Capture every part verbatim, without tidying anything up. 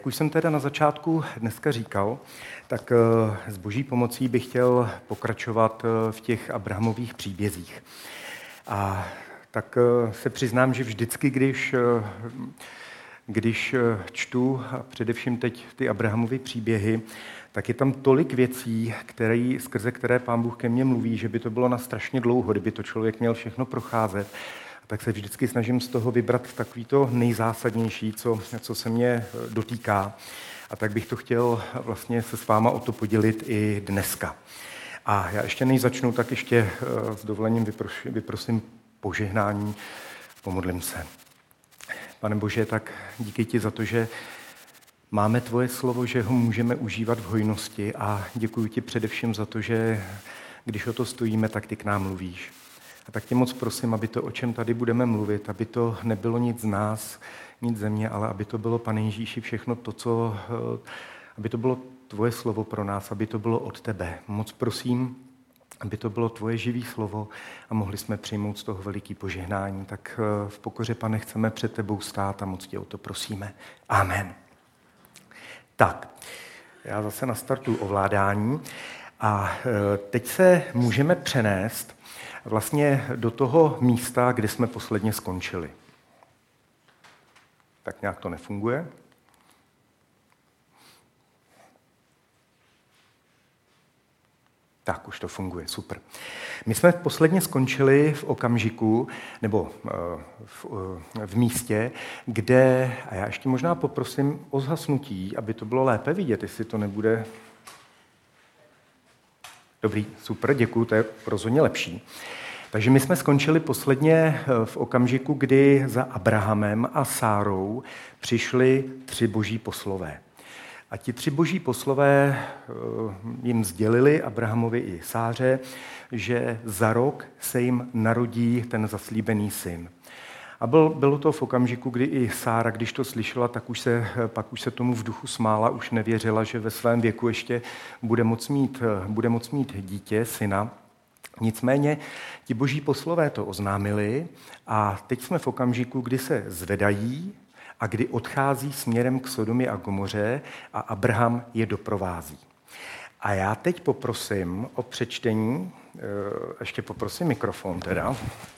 Jak už jsem teda na začátku dneska říkal, tak s boží pomocí bych chtěl pokračovat v těch Abrahamových příbězích. A tak se přiznám, že vždycky, když, když čtu, a především teď ty Abrahamovy příběhy, tak je tam tolik věcí, které, skrze které Pán Bůh ke mně mluví, že by to bylo na strašně dlouho, kdyby to člověk měl všechno procházet. Tak se vždycky snažím z toho vybrat takový to nejzásadnější, co, co se mě dotýká. A tak bych to chtěl vlastně se s váma o to podělit i dneska. A já ještě než začnu, tak ještě s dovolením vyprosím, vyprosím požehnání, pomodlím se. Pane Bože, tak díky ti za to, že máme tvoje slovo, že ho můžeme užívat v hojnosti a děkuji ti především za to, že když o to stojíme, tak ty k nám mluvíš. A tak tě moc prosím, aby to, o čem tady budeme mluvit, aby to nebylo nic z nás, nic ze mě, ale aby to bylo, Pane Ježíši, všechno to, co, aby to bylo tvoje slovo pro nás, aby to bylo od tebe. Moc prosím, aby to bylo tvoje živý slovo a mohli jsme přijmout z toho veliký požehnání. Tak v pokoře, Pane, chceme před tebou stát a moc tě o to prosíme. Amen. Tak, já zase nastartuju ovládání a teď se můžeme přenést vlastně do toho místa, kde jsme posledně skončili. Tak nějak to nefunguje. Tak, už to funguje, super. My jsme posledně skončili v okamžiku, nebo v, v místě, kde, a já ještě možná poprosím o zhasnutí, aby to bylo lépe vidět, jestli to nebude... Dobrý, super, děkuju, to je rozhodně lepší. Takže my jsme skončili posledně v okamžiku, kdy za Abrahamem a Sárou přišli tři boží poslové. A ti tři boží poslové jim sdělili, Abrahamovi i Sáře, že za rok se jim narodí ten zaslíbený syn. A byl, bylo to v okamžiku, kdy i Sára, když to slyšela, tak už se, pak už se tomu v duchu smála, už nevěřila, že ve svém věku ještě bude moct mít, bude moct mít dítě, syna. Nicméně ti boží poslové to oznámili a teď jsme v okamžiku, kdy se zvedají a kdy odchází směrem k Sodomě a Gomoře a Abraham je doprovází. A já teď poprosím o přečtení, ještě poprosím mikrofon teda,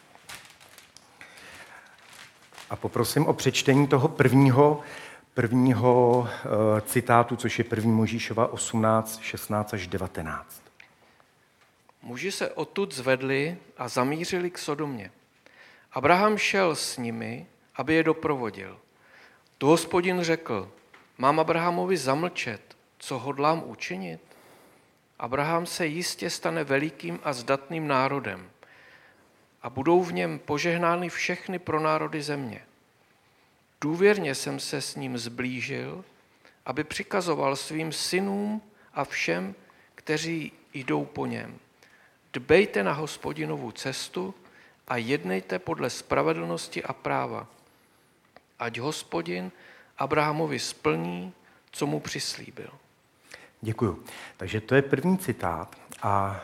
a poprosím o přečtení toho prvního, prvního citátu, což je první Mojžíšova osmnáct, šestnáct až devatenáct. Muži se odtud zvedli a zamířili k Sodomě. Abraham šel s nimi, aby je doprovodil. Tu Hospodin řekl, mám Abrahamovi zamlčet, co hodlám učinit? Abraham se jistě stane velikým a zdatným národem a budou v něm požehnány všechny pronárody země. Důvěrně jsem se s ním zblížil, aby přikazoval svým synům a všem, kteří jdou po něm. Dbejte na Hospodinovu cestu a jednejte podle spravedlnosti a práva. Ať Hospodin Abrahamovi splní, co mu přislíbil. Děkuju. Takže to je první citát a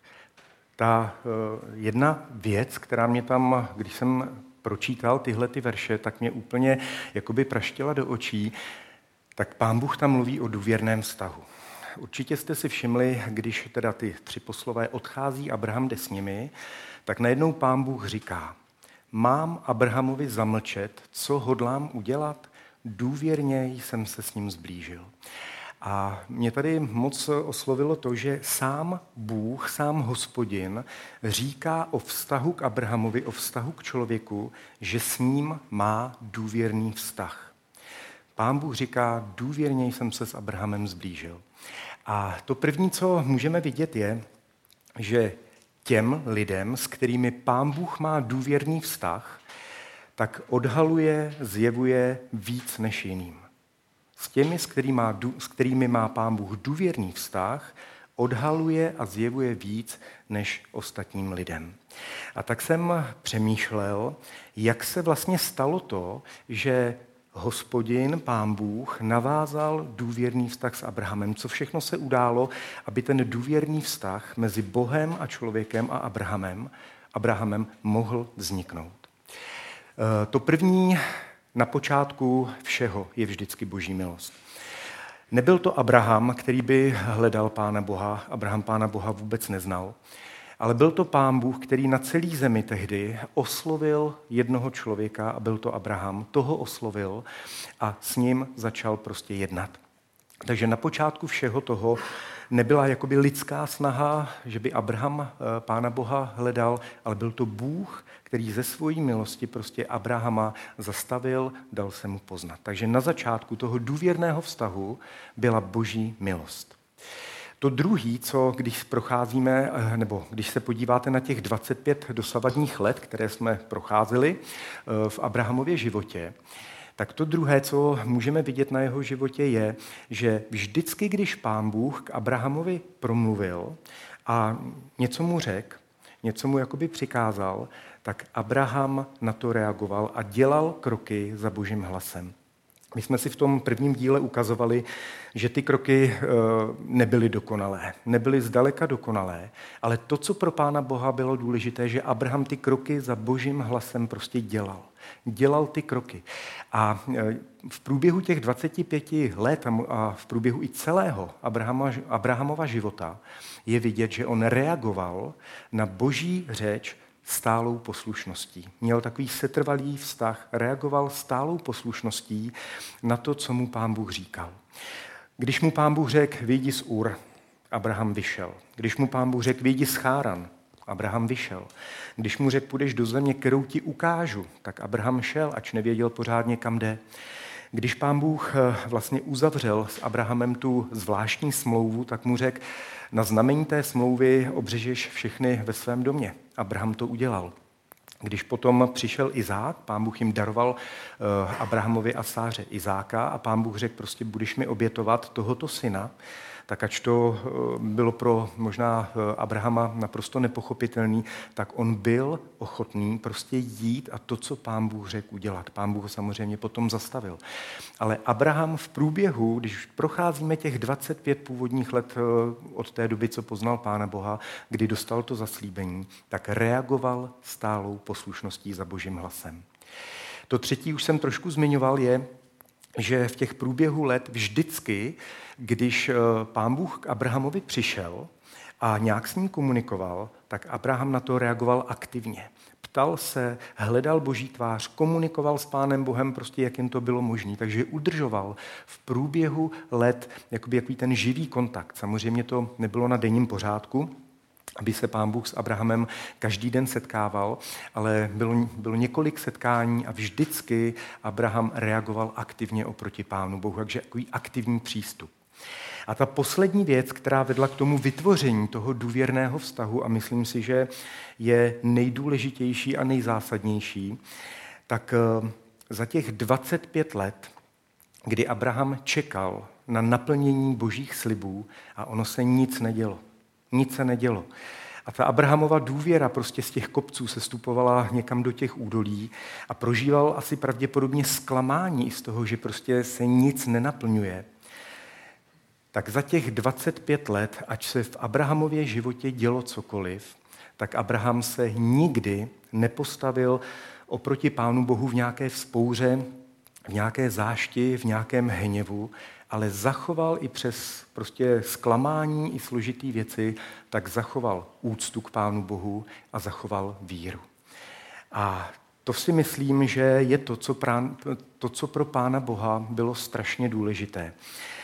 ta jedna věc, která mě tam, když jsem pročítal tyhle ty verše, tak mě úplně jakoby praštila do očí, tak Pán Bůh tam mluví o důvěrném vztahu. Určitě jste si všimli, když teda ty tři poslové odchází, Abraham jde s nimi, tak najednou Pán Bůh říká, mám Abrahamovi zamlčet, co hodlám udělat, důvěrně jsem se s ním zblížil. A mě tady moc oslovilo to, že sám Bůh, sám Hospodin říká o vztahu k Abrahamovi, o vztahu k člověku, že s ním má důvěrný vztah. Pán Bůh říká, důvěrně jsem se s Abrahamem zblížil. A to první, co můžeme vidět, je, že těm lidem, s kterými Pán Bůh má důvěrný vztah, tak odhaluje, zjevuje víc než jiným. S těmi, s kterými má, s kterými má Pán Bůh důvěrný vztah, odhaluje a zjevuje víc než ostatním lidem. A tak jsem přemýšlel, jak se vlastně stalo to, že Hospodin, Pán Bůh, navázal důvěrný vztah s Abrahamem. Co všechno se událo, aby ten důvěrný vztah mezi Bohem a člověkem a Abrahamem, Abrahamem mohl vzniknout. To první na počátku všeho je vždycky Boží milost. Nebyl to Abraham, který by hledal Pána Boha. Abraham Pána Boha vůbec neznal. Ale byl to Pán Bůh, který na celý zemi tehdy oslovil jednoho člověka a byl to Abraham. Toho oslovil a s ním začal prostě jednat. Takže na počátku všeho toho nebyla jakoby lidská snaha, že by Abraham Pána Boha hledal, ale byl to Bůh, který ze svojí milosti prostě Abrahama zastavil, dal se mu poznat. Takže na začátku toho důvěrného vztahu byla Boží milost. To druhý, co když procházíme, nebo když se podíváte na těch dvacet pět dosavadních let, které jsme procházeli v Abrahamově životě, tak to druhé, co můžeme vidět na jeho životě, je, že vždycky, když Pán Bůh k Abrahamovi promluvil a něco mu řekl, něco mu jakoby přikázal, tak Abraham na to reagoval a dělal kroky za Božím hlasem. My jsme si v tom prvním díle ukazovali, že ty kroky nebyly dokonalé, nebyly zdaleka dokonalé, ale to, co pro Pána Boha bylo důležité, že Abraham ty kroky za Božím hlasem prostě dělal. Dělal ty kroky. A v průběhu těch dvaceti pěti let a v průběhu i celého Abrahama, Abrahamova života je vidět, že on reagoval na Boží řeč stálou poslušností. Měl takový setrvalý vztah, reagoval stálou poslušností na to, co mu Pán Bůh říkal. Když mu Pán Bůh řekl, vyjdi z Ur, Abraham vyšel. Když mu Pán Bůh řekl, vyjdi z Cháran, Abraham vyšel. Když mu řekl, půjdeš do země, kterou ti ukážu, tak Abraham šel, ač nevěděl pořádně, kam jde. Když Pán Bůh vlastně uzavřel s Abrahamem tu zvláštní smlouvu, tak mu řekl, na znamení té smlouvy obřežeš všechny ve svém domě. Abraham to udělal. Když potom přišel Izák, Pán Bůh jim daroval Abrahamovi a Sáře Izáka a Pán Bůh řekl, prostě budeš mi obětovat tohoto syna, tak ač to bylo pro možná Abrahama naprosto nepochopitelný, tak on byl ochotný prostě jít a to, co Pán Bůh řekl udělat. Pán Bůh ho samozřejmě potom zastavil. Ale Abraham v průběhu, když procházíme těch dvacet pět původních let od té doby, co poznal Pána Boha, kdy dostal to zaslíbení, tak reagoval stálou poslušností za Božím hlasem. To třetí už jsem trošku zmiňoval, je, že v těch průběhu let vždycky, když Pán Bůh k Abrahamovi přišel a nějak s ním komunikoval, tak Abraham na to reagoval aktivně. Ptal se, hledal Boží tvář, komunikoval s Pánem Bohem, prostě jak jim to bylo možné. Takže udržoval v průběhu let jakoby, jaký ten živý kontakt. Samozřejmě to nebylo na denním pořádku, aby se Pán Bůh s Abrahamem každý den setkával, ale bylo, bylo několik setkání a vždycky Abraham reagoval aktivně oproti Pánu Bohu, takže takový aktivní přístup. A ta poslední věc, která vedla k tomu vytvoření toho důvěrného vztahu, a myslím si, že je nejdůležitější a nejzásadnější, tak za těch dvacet pět let, kdy Abraham čekal na naplnění Božích slibů a ono se nic nedělo. Nic se nedělo. A ta Abrahamova důvěra prostě z těch kopců se stupovala někam do těch údolí a prožíval asi pravděpodobně zklamání z toho, že prostě se nic nenaplňuje. Tak za těch dvacet pět let, ať se v Abrahamově životě dělo cokoliv, tak Abraham se nikdy nepostavil oproti Pánu Bohu v nějaké vzpouře, v nějaké zášti, v nějakém hněvu, ale zachoval i přes prostě zklamání i složitý věci, tak zachoval úctu k Pánu Bohu a zachoval víru. A to si myslím, že je to, co, prán, to, co pro Pána Boha bylo strašně důležité.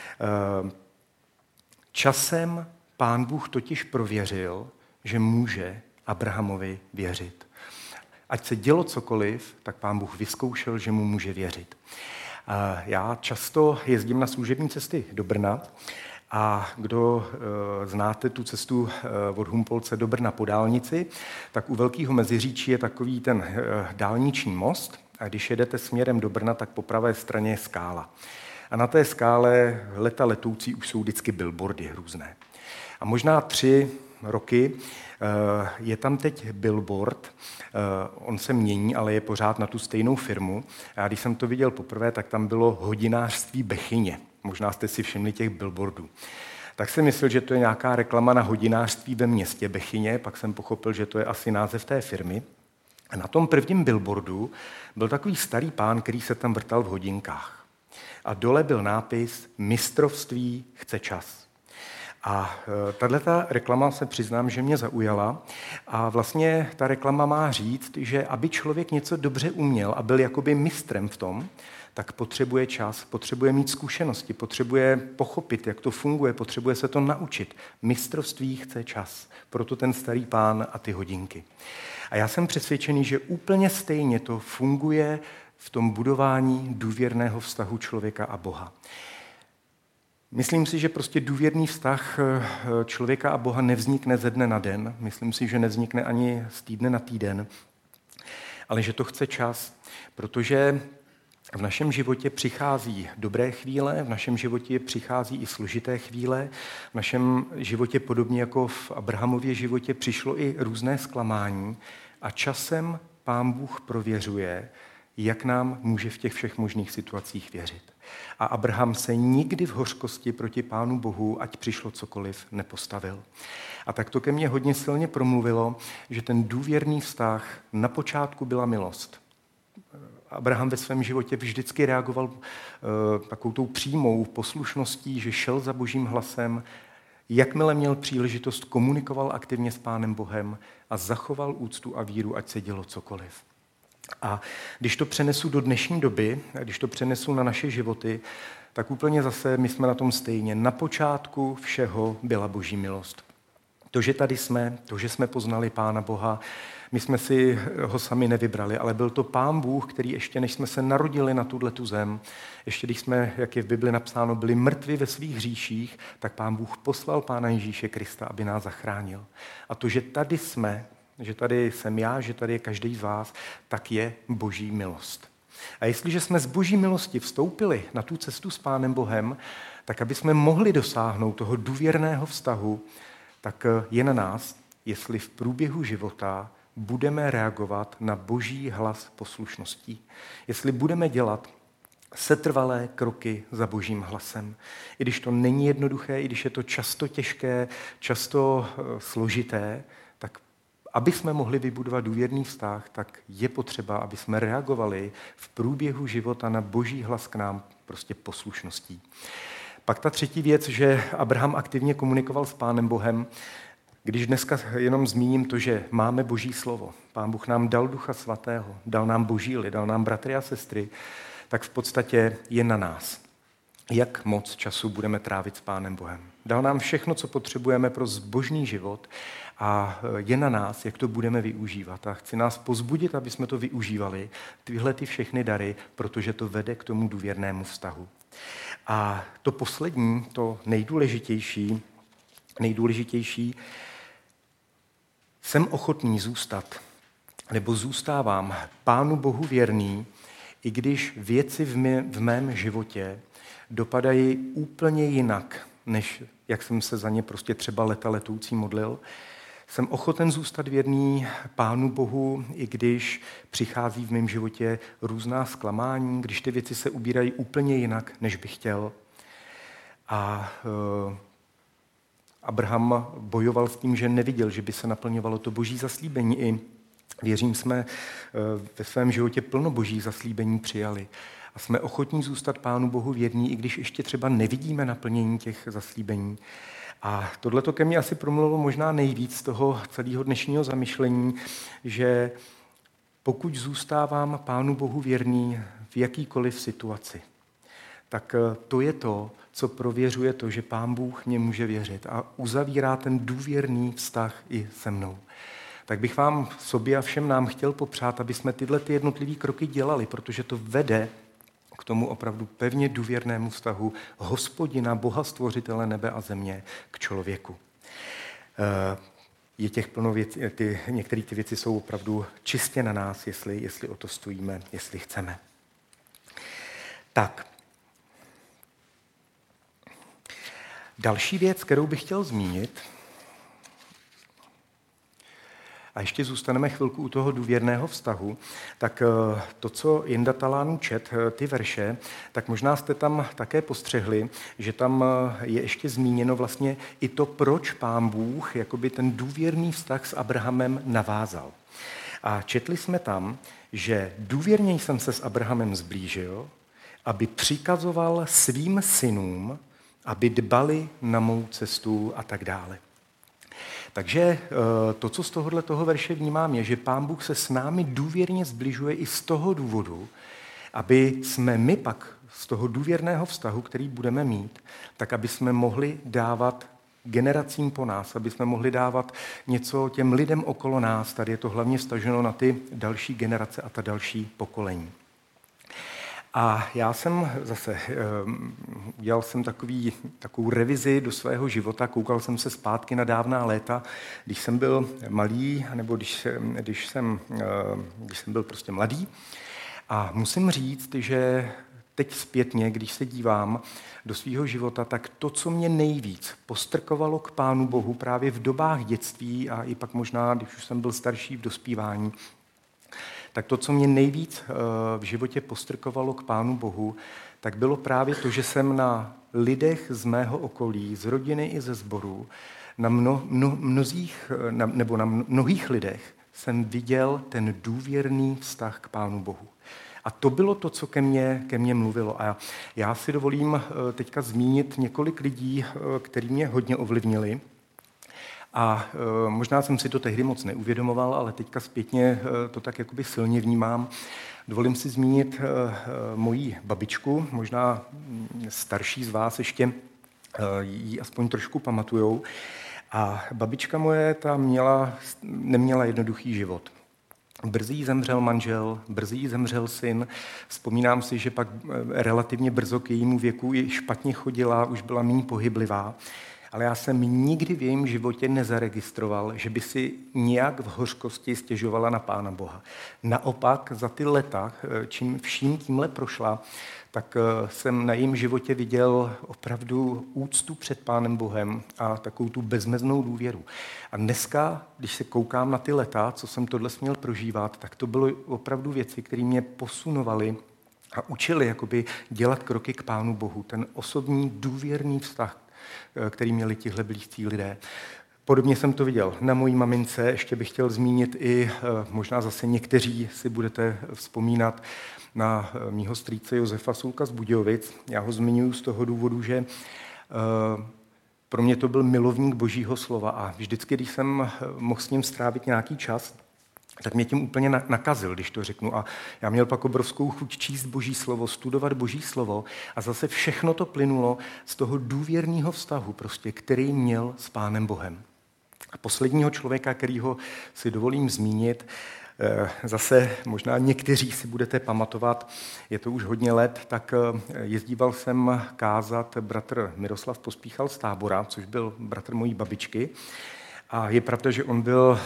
Časem Pán Bůh totiž prověřil, že může Abrahamovi věřit. Ať se dělo cokoliv, tak Pán Bůh vyzkoušel, že mu může věřit. Já často jezdím na služební cesty do Brna a kdo znáte tu cestu od Humpolce do Brna po dálnici, tak u Velkého Meziříčí je takový ten dálniční most a když jedete směrem do Brna, tak po pravé straně je skála. A na té skále leta letoucí už jsou vždycky billboardy různé. A možná tři roky je tam teď billboard, on se mění, ale je pořád na tu stejnou firmu. A když jsem to viděl poprvé, tak tam bylo hodinářství Bechyně. Možná jste si všimli těch billboardů. Tak jsem myslel, že to je nějaká reklama na hodinářství ve městě Bechyně, pak jsem pochopil, že to je asi název té firmy. A na tom prvním billboardu byl takový starý pán, který se tam vrtal v hodinkách. a dole byl nápis Mistrovství chce čas. A tato reklama se přiznám, že mě zaujala a vlastně ta reklama má říct, že aby člověk něco dobře uměl a byl jakoby mistrem v tom, tak potřebuje čas, potřebuje mít zkušenosti, potřebuje pochopit, jak to funguje, potřebuje se to naučit. Mistrovství chce čas, proto ten starý pán a ty hodinky. A já jsem přesvědčený, že úplně stejně to funguje v tom budování důvěrného vztahu člověka a Boha. Myslím si, že prostě důvěrný vztah člověka a Boha nevznikne ze dne na den. Myslím si, že nevznikne ani z týdne na týden, ale že to chce čas, protože v našem životě přichází dobré chvíle, v našem životě přichází i složité chvíle, v našem životě podobně jako v Abrahamově životě přišlo i různé zklamání a časem Pán Bůh prověřuje, jak nám může v těch všech možných situacích věřit. A Abraham se nikdy v hořkosti proti Pánu Bohu, ať přišlo cokoliv, nepostavil. A tak to ke mně hodně silně promluvilo, že ten důvěrný vztah na počátku byla milost. Abraham ve svém životě vždycky reagoval uh, takovou tou přímou poslušností, že šel za Božím hlasem, jakmile měl příležitost, komunikoval aktivně s Pánem Bohem a zachoval úctu a víru, ať se dělo cokoliv. A když to přenesu do dnešní doby, když to přenesu na naše životy, tak úplně zase my jsme na tom stejně. Na počátku všeho byla Boží milost. To, že tady jsme, to, že jsme poznali Pána Boha, my jsme si ho sami nevybrali, ale byl to Pán Bůh, který ještě než jsme se narodili na tuhletu zem, ještě když jsme, jak je v Bibli napsáno, byli mrtvi ve svých hříších, tak Pán Bůh poslal Pána Ježíše Krista, aby nás zachránil. A to, že tady jsme, že tady jsem já, že tady je každý z vás, tak je Boží milost. A jestliže jsme z Boží milosti vstoupili na tu cestu s Pánem Bohem, tak aby jsme mohli dosáhnout toho důvěrného vztahu, tak je na nás, jestli v průběhu života budeme reagovat na Boží hlas poslušností. Jestli budeme dělat setrvalé kroky za Božím hlasem. I když to není jednoduché, i když je to často těžké, často složité, tak aby jsme mohli vybudovat důvěrný vztah, tak je potřeba, aby jsme reagovali v průběhu života na Boží hlas k nám prostě poslušností. Pak ta třetí věc, že Abraham aktivně komunikoval s Pánem Bohem. Když dneska jenom zmíním to, že máme Boží slovo, Pán Bůh nám dal Ducha Svatého, dal nám Boží lid, dal nám bratry a sestry, tak v podstatě je na nás, jak moc času budeme trávit s Pánem Bohem. Dal nám všechno, co potřebujeme pro zbožný život a je na nás, jak to budeme využívat. A chci nás pozbudit, aby jsme to využívali, tyhle ty všechny dary, protože to vede k tomu důvěrnému vztahu. A to poslední, to nejdůležitější, nejdůležitější, jsem ochotný zůstat, nebo zůstávám Pánu Bohu věrný, i když věci v, mé, v mém životě dopadají úplně jinak, než jak jsem se za ně prostě třeba leta letoucí modlil. Jsem ochoten zůstat věrný Pánu Bohu, i když přichází v mém životě různá zklamání, když ty věci se ubírají úplně jinak, než bych chtěl. A uh, Abraham bojoval s tím, že neviděl, že by se naplňovalo to Boží zaslíbení. I věřím, jsme uh, ve svém životě plno Boží zaslíbení přijali. A jsme ochotní zůstat Pánu Bohu věrní, i když ještě třeba nevidíme naplnění těch zaslíbení. A tohle to ke mně asi promluvilo možná nejvíc z toho celého dnešního zamyšlení, že pokud zůstávám Pánu Bohu věrný v jakýkoliv situaci, tak to je to, co prověřuje to, že Pán Bůh mě může věřit a uzavírá ten důvěrný vztah i se mnou. Tak bych vám sobě a všem nám chtěl popřát, aby jsme tyhle ty jednotlivé kroky dělali, protože to vede k tomu opravdu pevně důvěrnému vztahu Hospodina, Boha stvořitele nebe a země k člověku. Je těch plno věcí, ty, některé ty věci jsou opravdu čistě na nás, jestli, jestli o to stojíme, jestli chceme. Tak. Další věc, kterou bych chtěl zmínit, a ještě zůstaneme chvilku u toho důvěrného vztahu, tak to, co Jinda Talánu čet, ty verše, tak možná jste tam také postřehli, že tam je ještě zmíněno vlastně i to, proč Pán Bůh jakoby ten důvěrný vztah s Abrahamem navázal. A četli jsme tam, že důvěrněji jsem se s Abrahamem zblížil aby přikazoval svým synům, aby dbali na mou cestu a tak dále. Takže to, co z tohohle toho verše vnímám, je, že Pán Bůh se s námi důvěrně zbližuje i z toho důvodu, aby jsme my pak z toho důvěrného vztahu, který budeme mít, tak aby jsme mohli dávat generacím po nás, aby jsme mohli dávat něco těm lidem okolo nás. Tady je to hlavně vztaženo na ty další generace a ta další pokolení. A já jsem zase, dělal jsem takový, takovou revizi do svého života, koukal jsem se zpátky na dávná léta, když jsem byl malý, nebo když, když, jsem, když jsem byl prostě mladý. A musím říct, že teď zpětně, když se dívám do svého života, tak to, co mě nejvíc postrkovalo k Pánu Bohu právě v dobách dětství a i pak možná, když už jsem byl starší v dospívání, tak to, co mě nejvíc v životě postrkovalo k Pánu Bohu, tak bylo právě to, že jsem na lidech z mého okolí, z rodiny i ze sboru, na mno, mno, mnozích, na, nebo na mnohých lidech jsem viděl ten důvěrný vztah k Pánu Bohu. A to bylo to, co ke mně, ke mně mluvilo. A já si dovolím teďka zmínit několik lidí, který mě hodně ovlivnili. A e, možná jsem si to tehdy moc neuvědomoval, ale teďka zpětně e, to tak jakoby silně vnímám. Dovolím si zmínit e, e, moji babičku, možná starší z vás ještě e, ji aspoň trošku pamatujou. A babička moje ta měla, neměla jednoduchý život. Brzy jí zemřel manžel, brzy jí zemřel syn. Vzpomínám si, že pak relativně brzo k jejímu věku i špatně chodila, už byla méně pohyblivá. Ale já jsem nikdy v jejím životě nezaregistroval, že by si nějak v hořkosti stěžovala na Pána Boha. Naopak za ty leta, čím vším tímhle prošla, tak jsem na jejím životě viděl opravdu úctu před Pánem Bohem a takovou tu bezmeznou důvěru. A dneska, když se koukám na ty leta, co jsem tohle směl prožívat, tak to bylo opravdu věci, které mě posunovaly a učili jakoby dělat kroky k Pánu Bohu. Ten osobní důvěrný vztah, který měli tihle blízcí lidé. Podobně jsem to viděl na mojí mamince, ještě bych chtěl zmínit i, možná zase někteří si budete vzpomínat na mýho strýce Josefa Sulka z Budějovic. Já ho zmiňuji z toho důvodu, že pro mě to byl milovník Božího slova a vždycky, když jsem mohl s ním strávit nějaký čas, tak mě tím úplně nakazil, když to řeknu. A já měl pak obrovskou chuť číst Boží slovo, studovat Boží slovo a zase všechno to plynulo z toho důvěrného vztahu, prostě, který měl s Pánem Bohem. A posledního člověka, kterýho si dovolím zmínit, zase možná někteří si budete pamatovat, je to už hodně let, tak jezdíval jsem kázat bratr Miroslav Pospíchal z Tábora, což byl bratr mojí babičky. A je pravda, že on byl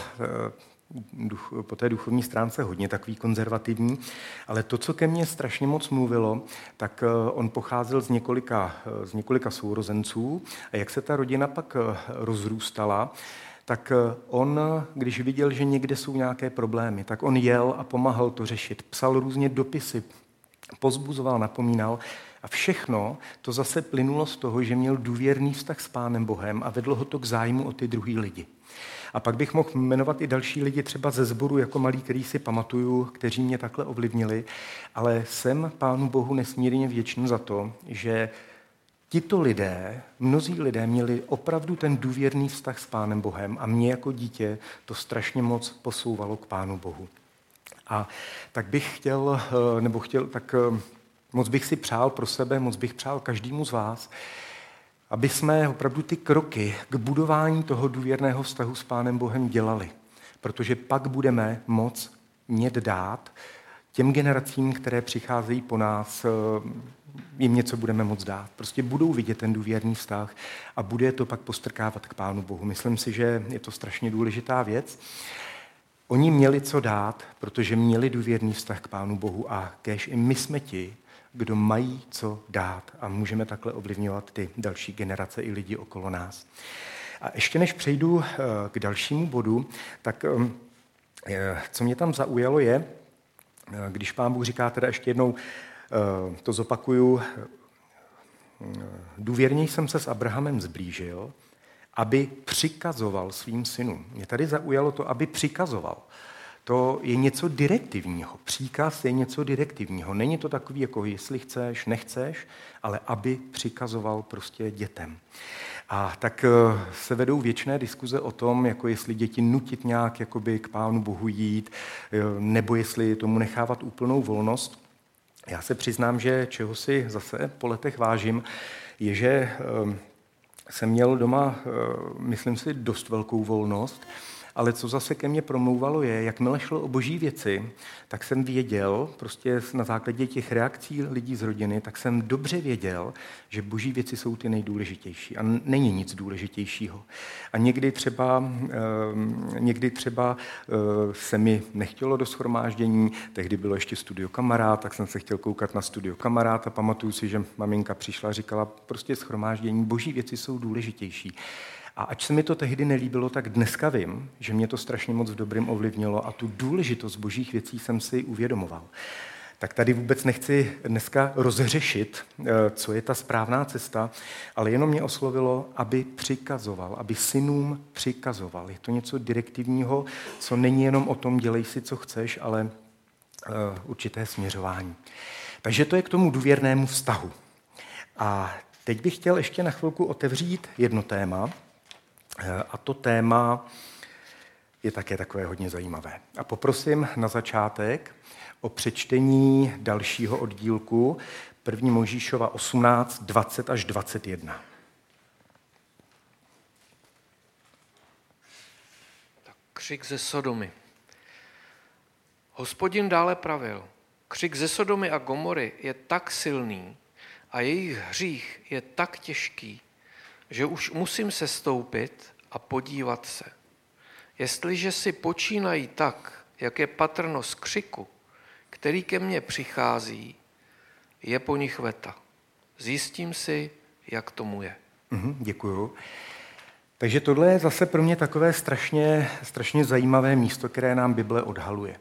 duch, po té duchovní stránce hodně takový konzervativní, ale to, co ke mně strašně moc mluvilo, tak on pocházel z několika, z několika sourozenců a jak se ta rodina pak rozrůstala, tak on, když viděl, že někde jsou nějaké problémy, tak on jel a pomáhal to řešit. Psal různě dopisy, pozbuzoval, napomínal a všechno to zase plynulo z toho, že měl důvěrný vztah s Pánem Bohem a vedlo ho to k zájmu o ty druhý lidi. A pak bych mohl jmenovat i další lidi třeba ze sboru jako malý, který si pamatuju, kteří mě takhle ovlivnili, ale jsem Pánu Bohu nesmírně vděčný za to, že tito lidé, mnozí lidé měli opravdu ten důvěrný vztah s Pánem Bohem a mě jako dítě to strašně moc posouvalo k Pánu Bohu. A tak bych chtěl, nebo chtěl, tak moc bych si přál pro sebe, moc bych přál každému z vás, aby jsme opravdu ty kroky k budování toho důvěrného vztahu s Pánem Bohem dělali. Protože pak budeme moc mět dát těm generacím, které přicházejí po nás, jim něco budeme moc dát. Prostě budou vidět ten důvěrný vztah a bude to pak postrkávat k Pánu Bohu. Myslím si, že je to strašně důležitá věc. Oni měli co dát, protože měli důvěrný vztah k Pánu Bohu a kéž i my jsme ti, kdo mají co dát a můžeme takhle ovlivňovat ty další generace i lidi okolo nás. A ještě než přejdu k dalšímu bodu, tak co mě tam zaujalo je, když Pán Bůh říká teda ještě jednou, to zopakuju, důvěrně jsem se s Abrahamem zblížil, aby přikazoval svým synům. Mě tady zaujalo to, aby přikazoval. to je něco direktivního. Příkaz je něco direktivního. Není to takový, jako jestli chceš, nechceš, ale aby přikazoval prostě dětem. A tak se vedou věčné diskuze o tom, jako jestli děti nutit nějak jakoby k Pánu Bohu jít, nebo jestli tomu nechávat úplnou volnost. Já se přiznám, že čeho si zase po letech vážím, je, že jsem měl doma, myslím si, dost velkou volnost, ale co zase ke mně promlouvalo je, jakmile šlo o boží věci, tak jsem věděl, prostě na základě těch reakcí lidí z rodiny, tak jsem dobře věděl, že boží věci jsou ty nejdůležitější a není nic důležitějšího. A někdy třeba, někdy třeba se mi nechtělo do shromáždění, tehdy bylo ještě Studio Kamarád, tak jsem se chtěl koukat na Studio Kamarád a pamatuju si, že maminka přišla a říkala, prostě shromáždění, boží věci jsou důležitější. A ač se mi to tehdy nelíbilo, tak dneska vím, že mě to strašně moc v dobrým ovlivnilo a tu důležitost božích věcí jsem si uvědomoval. Tak tady vůbec nechci dneska rozřešit, co je ta správná cesta, ale jenom mě oslovilo, aby přikazoval, aby synům přikazoval. Je to něco direktivního, co není jenom o tom, dělej si, co chceš, ale určité směřování. Takže to je k tomu důvěrnému vztahu. A teď bych chtěl ještě na chvilku otevřít jedno téma, a to téma je také takové hodně zajímavé. A poprosím na začátek o přečtení dalšího oddílku první Mojžíšova osmnáct, dvacet až dvacet jedna. Tak křik ze Sodomy. Hospodin dále pravil, křik ze Sodomy a Gomory je tak silný a jejich hřích je tak těžký, že už musím sestoupit a podívat se. Jestliže si počínají tak, jak je patrno z křiku, který ke mně přichází, je po nich veta. Zjistím si, jak tomu je. Mm, děkuju. Takže tohle je zase pro mě takové strašně, strašně zajímavé místo, které nám Bible odhaluje.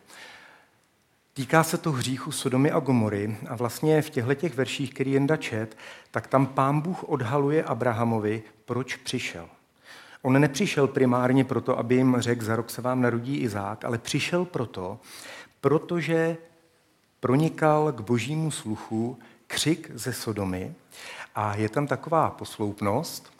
Týká se to hříchu Sodomy a Gomory a vlastně v těchto verších, který Jenda čet, tak tam Pán Bůh odhaluje Abrahamovi, proč přišel. On nepřišel primárně proto, aby jim řekl, za rok se vám narodí Izák, ale přišel proto, protože pronikal k božímu sluchu křik ze Sodomy a je tam taková posloupnost.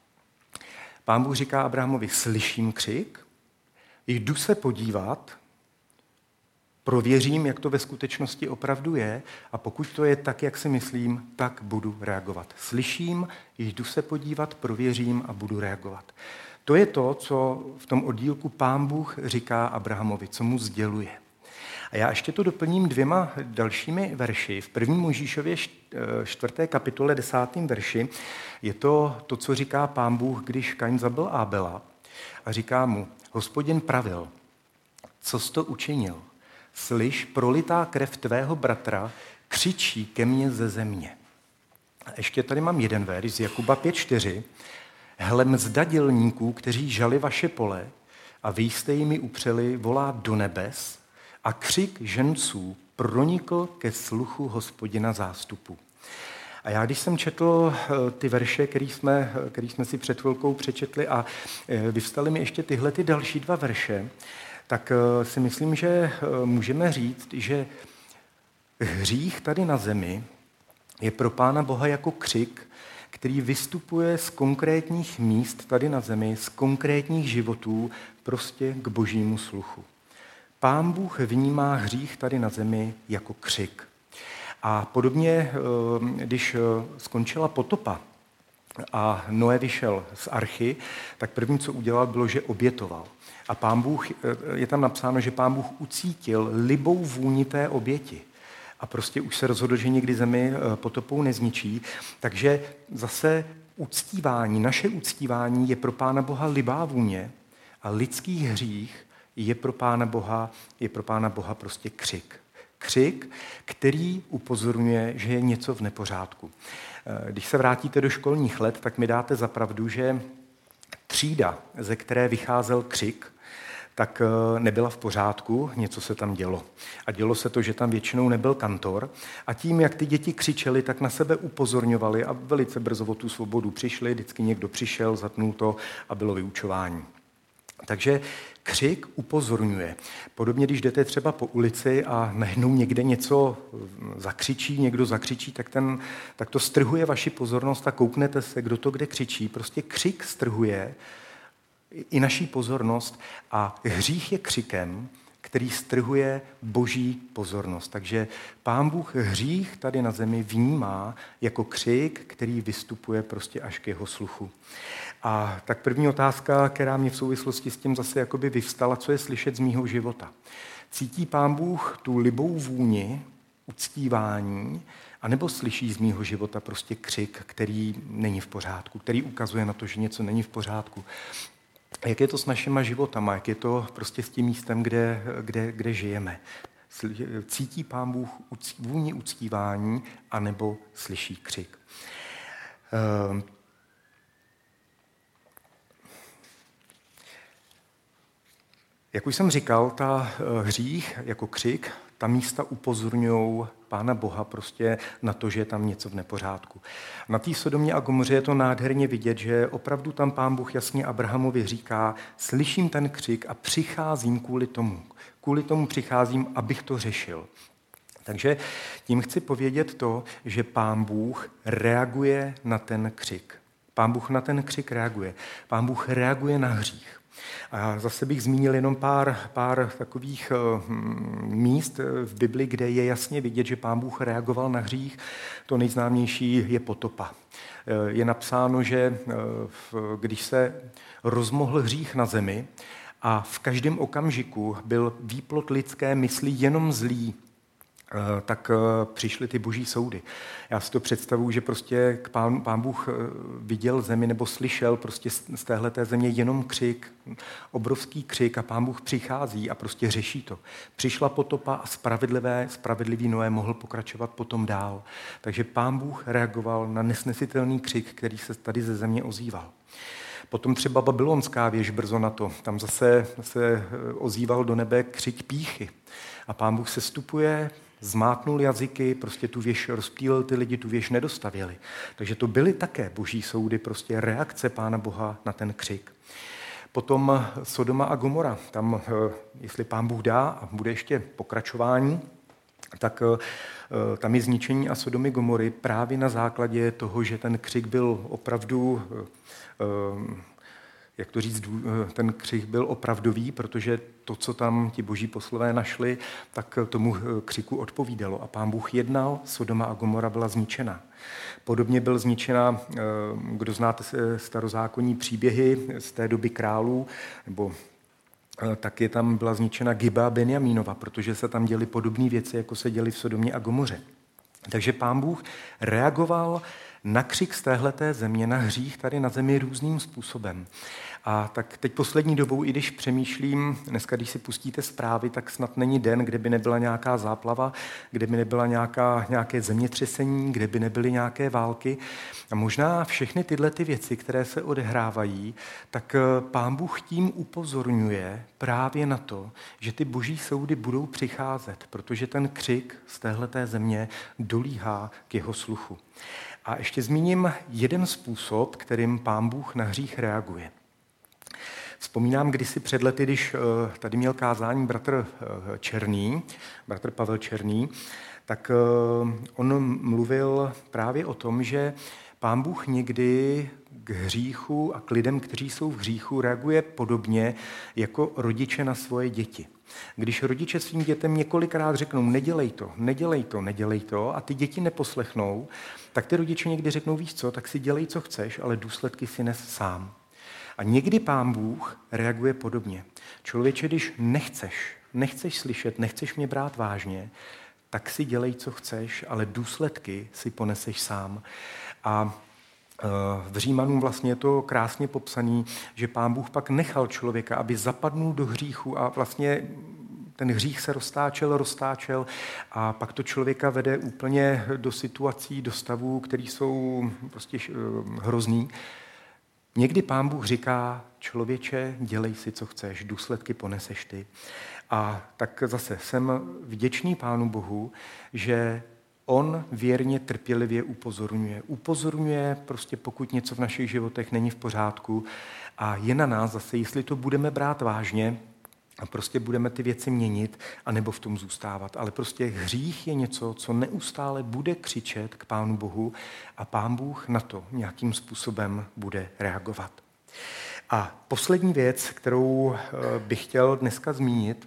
Pán Bůh říká Abrahamovi, slyším křik, jdu se podívat, prověřím, jak to ve skutečnosti opravdu je a pokud to je tak, jak si myslím, tak budu reagovat. Slyším, jdu se podívat, prověřím a budu reagovat. To je to, co v tom oddílku Pán Bůh říká Abrahamovi, co mu sděluje. A já ještě to doplním dvěma dalšími verši. V první Mojžíšově čtvrté kapitole desátém verši je to, to, co říká Pán Bůh, když Kain zabil Ábela a říká mu, Hospodin pravil, co jsi to učinil? Slyš, prolitá krev tvého bratra křičí ke mně ze země. A ještě tady mám jeden verš z Jakuba pět čtyři. Hle, mzda dělníků, kteří žali vaše pole a vy jste jimi upřeli, volá do nebes a křik ženců pronikl ke sluchu Hospodina zástupu. A já, když jsem četl ty verše, který jsme, který jsme si před chvilkou přečetli a vyvstaly mi ještě tyhle ty další dva verše, tak si myslím, že můžeme říct, že hřích tady na zemi je pro Pána Boha jako křik, který vystupuje z konkrétních míst tady na zemi, z konkrétních životů, prostě k božímu sluchu. Pán Bůh vnímá hřích tady na zemi jako křik. A podobně, když skončila potopa a Noé vyšel z archy, tak první, co udělal, bylo, že obětoval. A Pán Bůh, je tam napsáno, že Pán Bůh ucítil libou vůni té oběti. A prostě už se rozhodl, že nikdy zemi potopou nezničí. Takže zase uctívání, naše uctívání je pro Pána Boha libá vůně a lidský hřích je pro Pána Boha, je pro Pána Boha prostě křik. Křik, který upozorňuje, že je něco v nepořádku. Když se vrátíte do školních let, tak mi dáte za pravdu, že třída, ze které vycházel křik, tak nebyla v pořádku, něco se tam dělo. A dělo se to, že tam většinou nebyl kantor a tím, jak ty děti křičely, tak na sebe upozorňovali a velice brzo o tu svobodu přišli, vždycky někdo přišel, zatnul to a bylo vyučování. Takže křik upozorňuje. Podobně, když jdete třeba po ulici a najednou někde něco zakřičí, někdo zakřičí, tak, ten, tak to strhuje vaši pozornost a kouknete se, kdo to kde křičí. Prostě křik strhuje i naší pozornost a hřích je křikem, který strhuje boží pozornost. Takže Pán Bůh hřích tady na zemi vnímá jako křik, který vystupuje prostě až k jeho sluchu. A tak první otázka, která mě v souvislosti s tím zase jakoby vyvstala, co je slyšet z mýho života. Cítí Pán Bůh tu libou vůni, uctívání, anebo slyší z mýho života prostě křik, který není v pořádku, který ukazuje na to, že něco není v pořádku. Jak je to s našima životama, jak je to prostě s tím místem, kde, kde, kde žijeme. Cítí Pán Bůh vůni uctívání, anebo slyší křik. Jak už jsem říkal, ta hřích jako křik, ta místa upozorňují Pána Boha prostě na to, že je tam něco v nepořádku. Na té Sodomě a Gomoře je to nádherně vidět, že opravdu tam Pán Bůh jasně Abrahamovi říká, slyším ten křik a přicházím kvůli tomu. Kvůli tomu přicházím, abych to řešil. Takže tím chci povědět to, že Pán Bůh reaguje na ten křik. Pán Bůh na ten křik reaguje. Pán Bůh reaguje na hřích. A zase bych zmínil jenom pár, pár takových míst v Bibli, kde je jasně vidět, že Pán Bůh reagoval na hřích. To nejznámější je potopa. Je napsáno, že když se rozmohl hřích na zemi a v každém okamžiku byl výplod lidské mysli jenom zlý, tak přišly ty boží soudy. Já si to představuji, že prostě pán, pán Bůh viděl zemi nebo slyšel prostě z téhleté země jenom křik, obrovský křik a Pán Bůh přichází a prostě řeší to. Přišla potopa a spravedlivé, spravedlivý Noé mohl pokračovat potom dál. Takže Pán Bůh reagoval na nesnesitelný křik, který se tady ze země ozýval. Potom třeba babylonská věž brzo na to. Tam zase se ozýval do nebe křik pýchy. A Pán Bůh se stupuje, zmátnul jazyky, prostě tu věž rozptýlil, ty lidi tu věž nedostavěli. Takže to byly také boží soudy, prostě reakce Pána Boha na ten křik. Potom Sodoma a Gomora. Tam, jestli Pán Bůh dá a bude ještě pokračování, tak tam je zničení a Sodomy Gomory právě na základě toho, že ten křik byl opravdu, jak to říct, ten křik byl opravdový, protože to, co tam ti boží poslové našli, tak tomu křiku odpovídalo. A Pán Bůh jednal, Sodoma a Gomora byla zničena. Podobně byl zničena, kdo znáte starozákonní příběhy z té doby králů, nebo taky tam byla zničena Giba Benjamínova, protože se tam děly podobné věci, jako se děly v Sodomě a Gomoře. Takže Pán Bůh reagoval na křik z téhleté země, na hřích tady na zemi různým způsobem. A tak teď poslední dobou, i když přemýšlím, dneska, když si pustíte zprávy, tak snad není den, kde by nebyla nějaká záplava, kde by nebyla nějaká, nějaké zemětřesení, kde by nebyly nějaké války. A možná všechny tyhle ty věci, které se odehrávají, tak Pán Bůh tím upozorňuje právě na to, že ty boží soudy budou přicházet, protože ten křik z téhleté země dolíhá k jeho sluchu. A ještě zmíním jeden způsob, kterým Pán Bůh na hřích reaguje. Vzpomínám kdysi před lety, když tady měl kázání bratr Černý, bratr Pavel Černý, tak on mluvil právě o tom, že Pán Bůh někdy k hříchu a k lidem, kteří jsou v hříchu, reaguje podobně jako rodiče na svoje děti. Když rodiče svým dětem několikrát řeknou, nedělej to, nedělej to, nedělej to, a ty děti neposlechnou, tak ty rodiče někdy řeknou, víš co, tak si dělej, co chceš, ale důsledky si nes sám. A někdy Pán Bůh reaguje podobně. Člověče, když nechceš, nechceš slyšet, nechceš mě brát vážně, tak si dělej, co chceš, ale důsledky si poneseš sám. A v Římanům vlastně je to krásně popsaný, že Pán Bůh pak nechal člověka, aby zapadnul do hříchu a vlastně ten hřích se roztáčel, roztáčel a pak to člověka vede úplně do situací, do stavů, které jsou prostě hrozný. Někdy Pán Bůh říká, člověče, dělej si, co chceš, důsledky poneseš ty. A tak zase jsem vděčný Pánu Bohu, že on věrně, trpělivě upozorňuje. Upozorňuje prostě, pokud něco v našich životech není v pořádku a je na nás zase, jestli to budeme brát vážně a prostě budeme ty věci měnit anebo v tom zůstávat. Ale prostě hřích je něco, co neustále bude křičet k Pánu Bohu a Pán Bůh na to nějakým způsobem bude reagovat. A poslední věc, kterou bych chtěl dneska zmínit,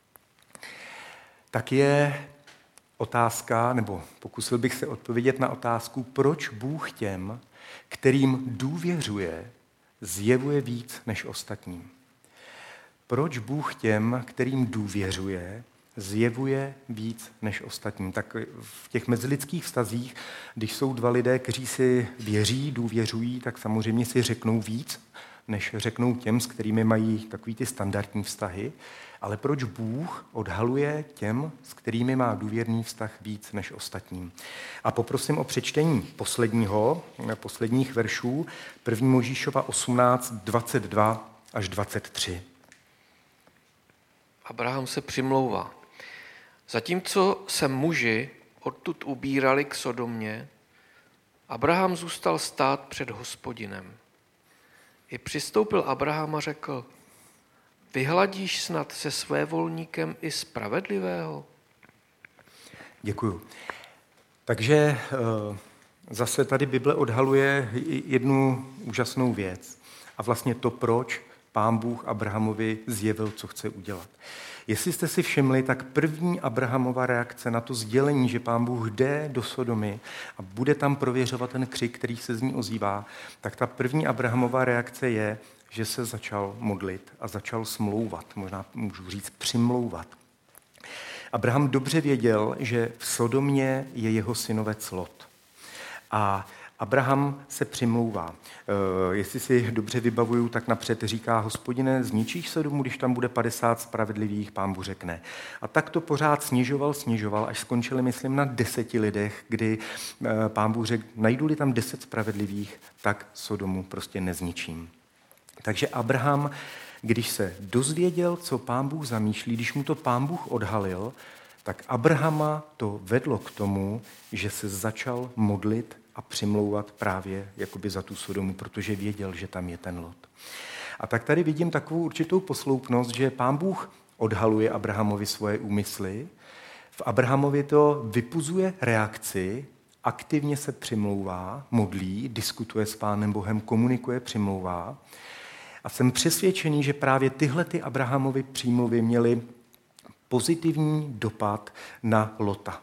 tak je otázka, nebo pokusil bych se odpovědět na otázku, proč Bůh těm, kterým důvěřuje, zjevuje víc než ostatním. Proč Bůh těm, kterým důvěřuje, zjevuje víc než ostatním. Tak v těch mezilidských vztazích, když jsou dva lidé, kteří si věří, důvěřují, tak samozřejmě si řeknou víc, než řeknou těm, s kterými mají takový ty standardní vztahy. Ale proč Bůh odhaluje těm, s kterými má důvěrný vztah víc než ostatním? A poprosím o přečtení posledního, posledních veršů, první Mojžíšova osmnáct, dvacet dva až dvacet tři. Abraham se přimlouvá. Zatímco se muži odtud ubírali k Sodomě, Abraham zůstal stát před Hospodinem. I přistoupil Abraham a řekl, vyhladíš snad se svévolníkem i spravedlivého? Děkuju. Takže zase tady Bible odhaluje jednu úžasnou věc. A vlastně to, proč Pán Bůh Abrahamovi zjevil, co chce udělat. Jestli jste si všimli, tak první Abrahamova reakce na to sdělení, že Pán Bůh jde do Sodomy a bude tam prověřovat ten křik, který se z ní ozývá, tak ta první Abrahamova reakce je, že se začal modlit a začal smlouvat, možná můžu říct přimlouvat. Abraham dobře věděl, že v Sodomě je jeho synovec Lot. A Abraham se přimlouvá. E, jestli si dobře vybavuju, tak napřed říká, Hospodine, zničíš Sodomu, když tam bude padesát spravedlivých, Pán Bůh řekne. A tak to pořád snižoval, snižoval, až skončili, myslím, na deseti lidech, kdy e, Pán Bůh řekl, najdu-li tam deset spravedlivých, tak Sodomu prostě nezničím. Takže Abraham, když se dozvěděl, co Pán Bůh zamýšlí, když mu to Pán Bůh odhalil, tak Abrahama to vedlo k tomu, že se začal modlit a přimlouvat právě jakoby za tu Sodomu, protože věděl, že tam je ten Lot. A tak tady vidím takovou určitou posloupnost, že Pán Bůh odhaluje Abrahamovi svoje úmysly, v Abrahamovi to vypuzuje reakci, aktivně se přimlouvá, modlí, diskutuje s Pánem Bohem, komunikuje, přimlouvá. A jsem přesvědčený, že právě tyhle ty Abrahamovy přímluvy měly pozitivní dopad na Lota.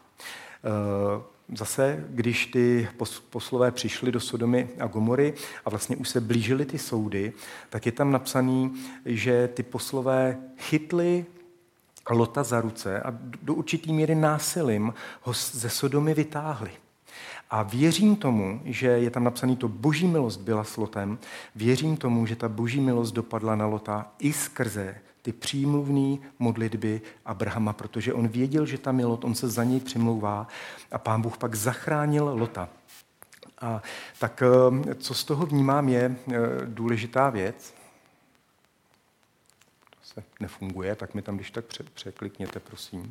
Zase, když ty poslové přišli do Sodomy a Gomory a vlastně už se blížily ty soudy, tak je tam napsaný, že ty poslové chytli Lota za ruce a do určitý míry násilím ho ze Sodomy vytáhli. A věřím tomu, že je tam napsaný to boží milost byla s Lotem, věřím tomu, že ta boží milost dopadla na Lota i skrze ty přímluvné modlitby Abrahama, protože on věděl, že tam je Lot, on se za něj přimlouvá a Pán Bůh pak zachránil Lota. A tak co z toho vnímám je důležitá věc. To se nefunguje, tak mi tam když tak překlikněte, prosím.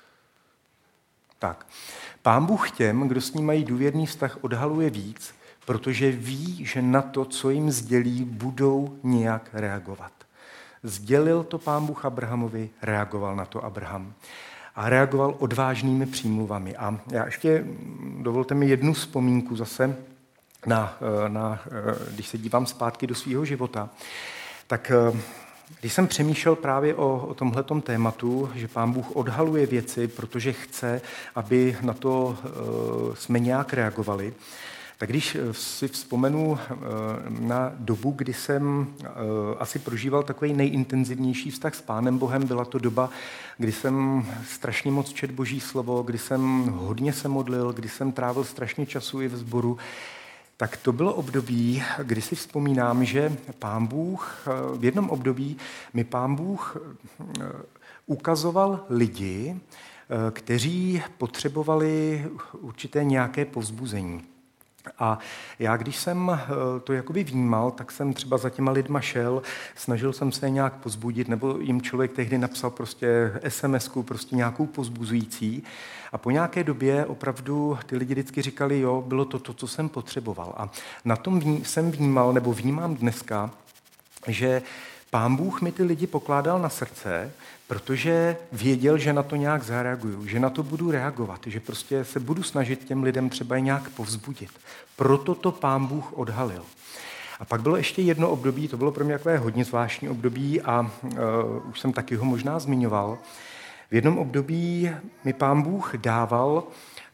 Tak. Pán Bůh těm, kdo s ním mají důvěrný vztah, odhaluje víc, protože ví, že na to, co jim sdělí, budou nějak reagovat. Sdělil to Pán Bůh Abrahamovi, reagoval na to Abraham. A reagoval odvážnými přímluvami. A já ještě, dovolte mi jednu vzpomínku zase, na, na, když se dívám zpátky do svého života, tak když jsem přemýšlel právě o, o tomhletom tématu, že Pán Bůh odhaluje věci, protože chce, aby na to uh, jsme nějak reagovali, tak když si vzpomenu na dobu, kdy jsem asi prožíval takový nejintenzivnější vztah s Pánem Bohem, byla to doba, kdy jsem strašně moc četl Boží slovo, kdy jsem hodně se modlil, kdy jsem trávil strašně času i v sboru, tak to bylo období, kdy si vzpomínám, že Pán Bůh, v jednom období mi Pán Bůh ukazoval lidi, kteří potřebovali určité nějaké povzbuzení. A já, když jsem to jakoby vnímal, tak jsem třeba za těma lidma šel, snažil jsem se je nějak pozbudit, nebo jim člověk tehdy napsal prostě es em esku, prostě nějakou pozbuzující. A po nějaké době opravdu ty lidi vždycky říkali, jo, bylo to to, co jsem potřeboval. A na tom vní, jsem vnímal, nebo vnímám dneska, že Pán Bůh mi ty lidi pokládal na srdce, protože věděl, že na to nějak zareaguju, že na to budu reagovat, že prostě se budu snažit těm lidem třeba je nějak povzbudit. Proto to Pán Bůh odhalil. A pak bylo ještě jedno období, to bylo pro mě takové hodně zvláštní období a uh, už jsem taky ho možná zmiňoval. V jednom období mi Pán Bůh dával uh,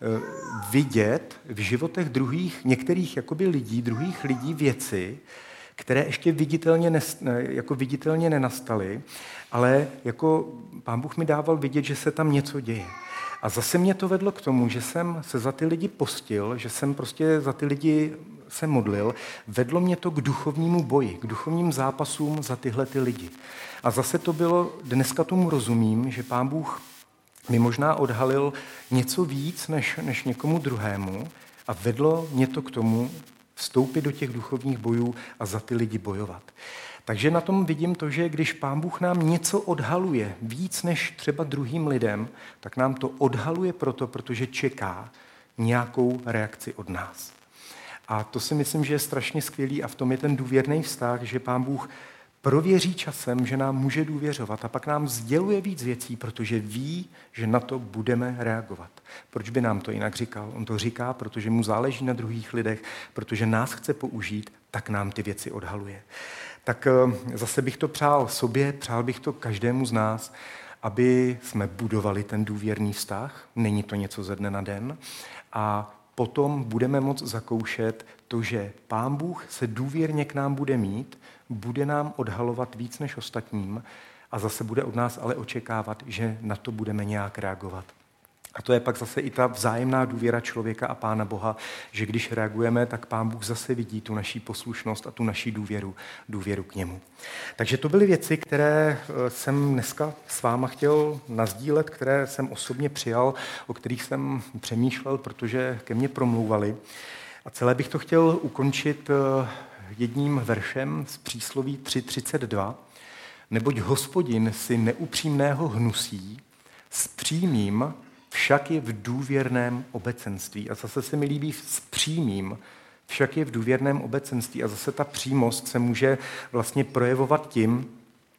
vidět v životech druhých, některých jakoby lidí, druhých lidí věci, které ještě viditelně, nes, jako viditelně nenastaly, ale jako Pán Bůh mi dával vidět, že se tam něco děje. A zase mě to vedlo k tomu, že jsem se za ty lidi postil, že jsem prostě za ty lidi se modlil. Vedlo mě to k duchovnímu boji, k duchovním zápasům za tyhle ty lidi. A zase to bylo, dneska tomu rozumím, že Pán Bůh mi možná odhalil něco víc než, než někomu druhému a vedlo mě to k tomu, vstoupit do těch duchovních bojů a za ty lidi bojovat. Takže na tom vidím to, že když Pán Bůh nám něco odhaluje víc než třeba druhým lidem, tak nám to odhaluje proto, protože čeká nějakou reakci od nás. A to si myslím, že je strašně skvělý a v tom je ten důvěrný vztah, že Pán Bůh prověří časem, že nám může důvěřovat a pak nám sděluje víc věcí, protože ví, že na to budeme reagovat. Proč by nám to jinak říkal? On to říká, protože mu záleží na druhých lidech, protože nás chce použít, tak nám ty věci odhaluje. Tak zase bych to přál sobě, přál bych to každému z nás, aby jsme budovali ten důvěrný vztah. Není to něco ze dne na den. A potom budeme moct zakoušet to, že Pán Bůh se důvěrně k nám bude mít, bude nám odhalovat víc než ostatním a zase bude od nás ale očekávat, že na to budeme nějak reagovat. A to je pak zase i ta vzájemná důvěra člověka a Pána Boha, že když reagujeme, tak Pán Bůh zase vidí tu naší poslušnost a tu naší důvěru, důvěru k němu. Takže to byly věci, které jsem dneska s váma chtěl nasdílet, které jsem osobně přijal, o kterých jsem přemýšlel, protože ke mně promlouvali. A celé bych to chtěl ukončit jedním veršem z přísloví tři třicet dva. Neboť Hospodin si neupřímného hnusí, s přímým však je v důvěrném obecenství. A zase se mi líbí s přímým, však je v důvěrném obecenství. A zase ta přímost se může vlastně projevovat tím,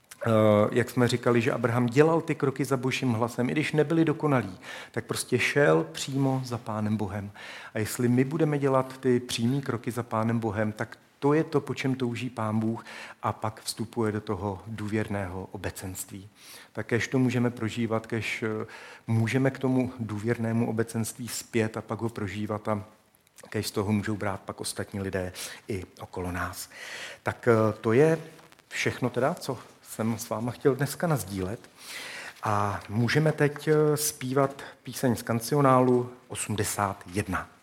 jak jsme říkali, že Abraham dělal ty kroky za Božím hlasem, i když nebyli dokonalí, tak prostě šel přímo za Pánem Bohem. A jestli my budeme dělat ty přímý kroky za Pánem Bohem, tak to je to, po čem touží Pán Bůh a pak vstupuje do toho důvěrného obecenství. Tak kež to můžeme prožívat, kež můžeme k tomu důvěrnému obecenství zpět a pak ho prožívat a kež z toho můžou brát pak ostatní lidé i okolo nás. Tak to je všechno teda, co jsem s váma chtěl dneska nasdílet. A můžeme teď zpívat píseň z kancionálu osmdesát jedna.